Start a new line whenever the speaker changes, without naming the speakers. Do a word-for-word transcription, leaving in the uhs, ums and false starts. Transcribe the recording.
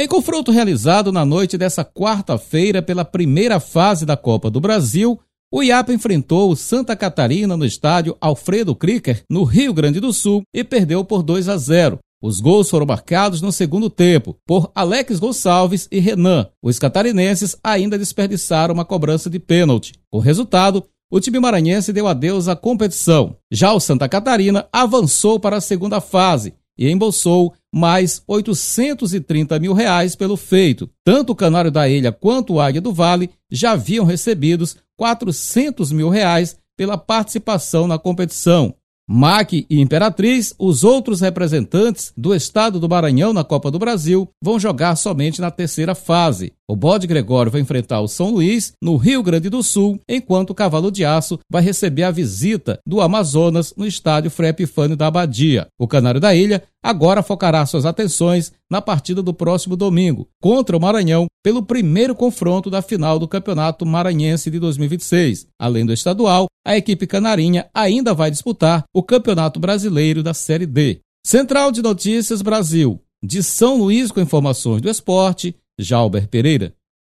Em confronto realizado na noite dessa quarta-feira pela primeira fase da Copa do Brasil, o I A P enfrentou o Santa Catarina no estádio Alfredo Kricker, no Rio Grande do Sul, e perdeu por dois a zero. Os gols foram marcados no segundo tempo por Alex Gonçalves e Renan. Os catarinenses ainda desperdiçaram uma cobrança de pênalti. Com o resultado, o time maranhense deu adeus à competição. Já o Santa Catarina avançou para a segunda fase e embolsou mais oitocentos e trinta mil reais pelo feito. Tanto o Canário da Ilha quanto o Águia do Vale já haviam recebidos quatrocentos mil reais pela participação na competição. M A C e Imperatriz, os outros representantes do estado do Maranhão na Copa do Brasil, vão jogar somente na terceira fase. O Bode Gregório vai enfrentar o São Luís, no Rio Grande do Sul, enquanto o Cavalo de Aço vai receber a visita do Amazonas no estádio Frei Epifânio da Abadia. O Canário da Ilha agora focará suas atenções na partida do próximo domingo, contra o Maranhão, pelo primeiro confronto da final do Campeonato Maranhense de dois mil e vinte e seis. Além do estadual, a equipe canarinha ainda vai disputar o Campeonato Brasileiro da Série D. Central de Notícias Brasil, de São Luís com informações do esporte, Jalber Pereira.